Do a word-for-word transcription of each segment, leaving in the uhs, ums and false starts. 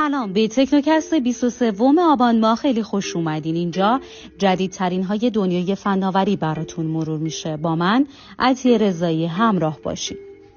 سلام، به تکنوکست بیست و سوم آبان ماه خیلی خوش اومدین. اینجا جدیدترین های دنیای فناوری براتون مرور میشه. با من عطیه رضایی همراه باشید.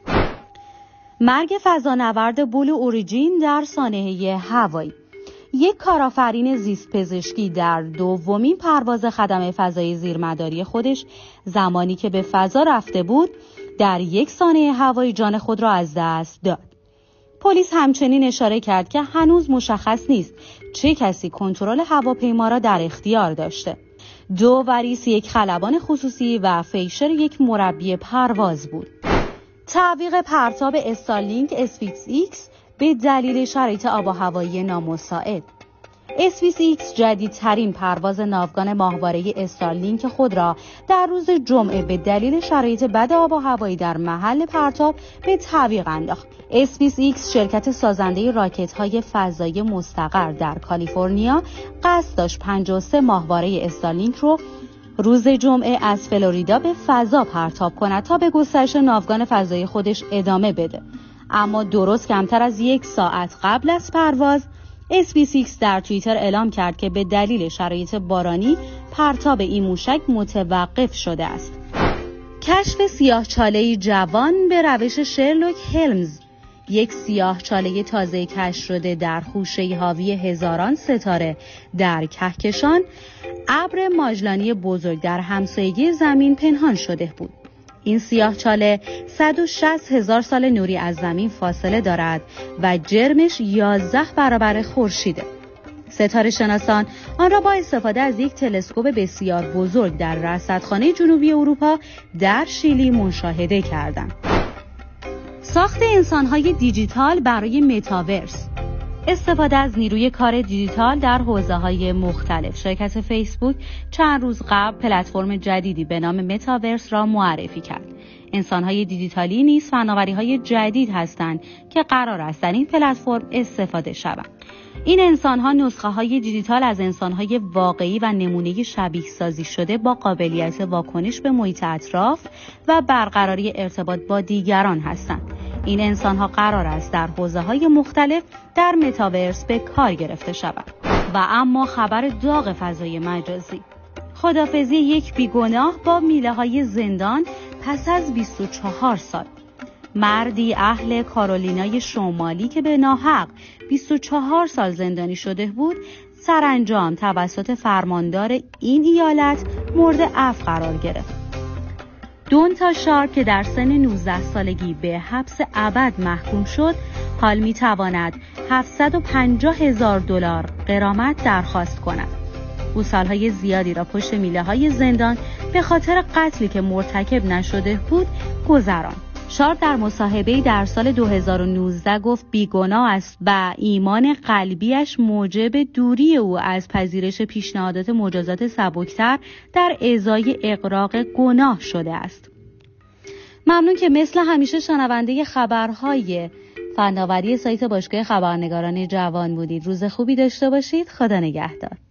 مرگ فضانورد بلو اوریجین در سانحه هوایی. یک کارآفرین زیست پزشکی در دومین پرواز خدمه فضایی زیرمداری خودش زمانی که به فضا رفته بود در یک سانحه هوایی جان خود را از دست داد. پلیس همچنین اشاره کرد که هنوز مشخص نیست چه کسی کنترل هواپیما را در اختیار داشته. دو وریس یک خلبان خصوصی و فیشر یک مربی پرواز بود. تعویق پرتاب استارلینک اسپیس ایکس به دلیل شرایط آب و هوایی نامساعد. اسپیس ایکس جدیدترین پرواز ناوگان ماهواره استارلینک خود را در روز جمعه به دلیل شرایط بد آب و هوایی در محل پرتاب به تعویق انداخت. اسپیس ایکس شرکت سازنده راکت‌های فضایی مستقر در کالیفرنیا قصد داشت پنجاه و سه ماهواره استارلینک رو روز جمعه از فلوریدا به فضا پرتاب کند تا به گسترش ناوگان فضایی خودش ادامه بده. اما درست کمتر از یک ساعت قبل از پرواز اسپیس ایکس در توییتر اعلام کرد که به دلیل شرایط بارانی پرتاب این موشک متوقف شده است. کشف سیاهچاله‌ای جوان به روش شرلوک هولمز. یک سیاهچاله تازه کشف شده در خوشه حاوی هزاران ستاره در کهکشان ابر ماژلانی بزرگ در همسایگی زمین پنهان شده بود. این سیاهچاله صد و شصت هزار سال نوری از زمین فاصله دارد و جرمش یازده برابر خورشیده. ستاره شناسان آن را با استفاده از یک تلسکوپ بسیار بزرگ در رصدخانه جنوبی اروپا در شیلی مشاهده کردند. ساخت انسان‌های دیجیتال برای متاورس. استفاده از نیروی کار دیجیتال در حوزه‌های مختلف. شرکت فیسبوک چند روز قبل پلتفرم جدیدی به نام متاورس را معرفی کرد. انسان‌های دیجیتالی نیز فناوری‌های جدید هستند که قرار است در این پلتفرم استفاده شوند. این انسان‌ها نسخه‌های دیجیتال از انسان‌های واقعی و نمونه شبیه سازی شده با قابلیت واکنش به محیط اطراف و برقراری ارتباط با دیگران هستند. این انسان‌ها قرار است در حوزه‌های مختلف در متاورس به کار گرفته شوند. و اما خبر داغ فضای مجازی. خداحافظی یک بیگناه با میله‌های زندان پس از بیست و چهار سال. مردی اهل کارولینای شمالی که به ناحق بیست و چهار سال زندانی شده بود، سرانجام توسط فرماندار این ایالت مورد عفو قرار گرفت. دونتا شارپ که در سن نوزده سالگی به حبس ابد محکوم شد، حال می‌تواند هفتصد و پنجاه هزار دلار غرامت درخواست کند. او سالهای زیادی را پشت میله‌های زندان به خاطر قتلی که مرتکب نشده بود گذراند. شارپ در مصاحبه‌ای در سال دو هزار و نوزده گفت بیگناه است و ایمان قلبیش موجب دوری او از پذیرش پیشنهادات مجازات سبکتر در ازای اغراق گناه شده است. ممنون که مثل همیشه شنونده خبرهای فناوری سایت باشگاه خبرنگاران جوان بودید. روز خوبی داشته باشید. خدا نگهدار.